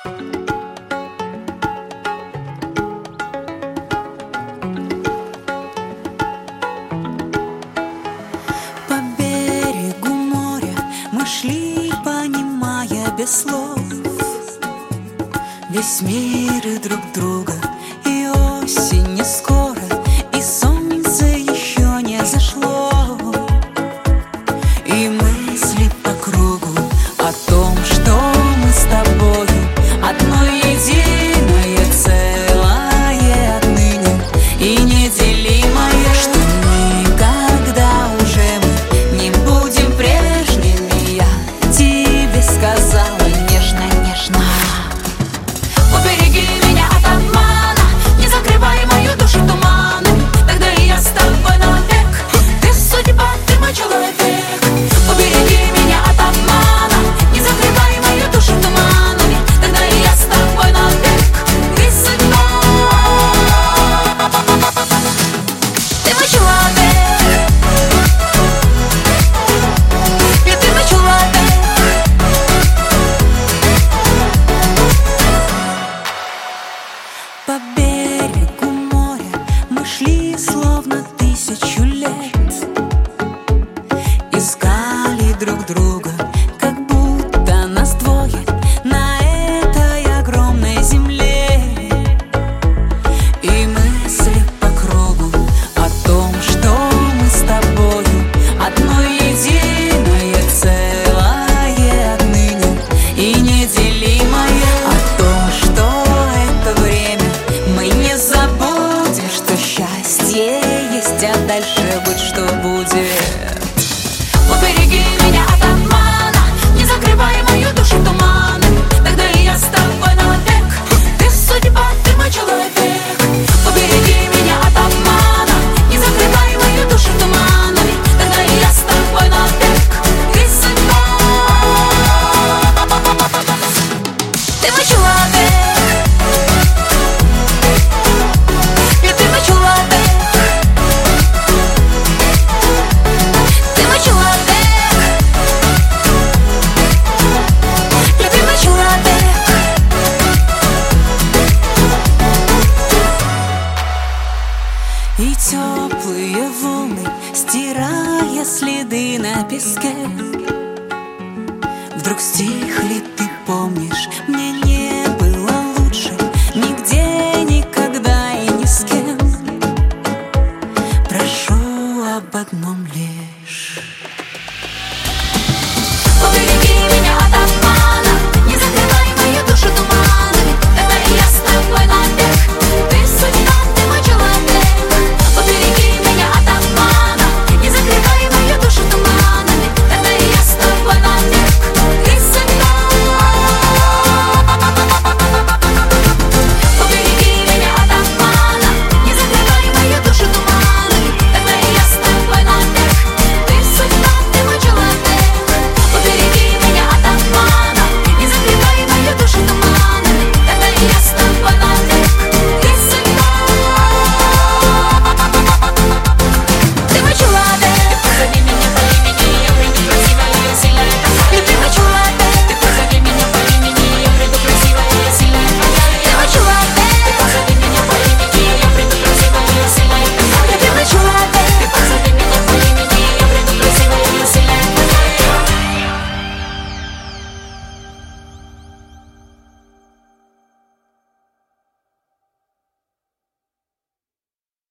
По берегу моря мы шли, понимая без слов весь мир и друг друга. И осень не скоро, и солнце еще не зашло. И мысли по кругу о том, что мы с тобою одно единое целое отныне и неделимое, что никогда уже мы не будем прежними. Я тебе сказала нежно, нежно: убереги меня от обмана, не закрывай мою душу туманом, тогда и я с тобой навек. Ты судьба, ты мой человек. Убереги меня от обмана, не закрывай мою душу туманами, тогда и я с тобой навек. Ты судьба, ты мой человек. И ты мой человек. По берегу моря мы шли словно 1000 лет, искали друг друга, как будто нас двое на этой огромной земле. И мысли по кругу о том, что мы с тобою одно единое целое отныне и неделимое, о том, что это время мы не забудем, что счастье есть, а дальше будь что будет. Убереги меня от обмана, не закрывай мою душу туманом, тогда и я с тобой навек. Ты судьба, ты мой человек. Убереги меня от обмана, не закрывай мою душу туманами, тогда и я с тобой навек. Ты судьба, ты мой человек. И ты мой человек. Ты мой человек. Любимый человек. И теплые волны, стирая следы на песке, вдруг стихли, ты помнишь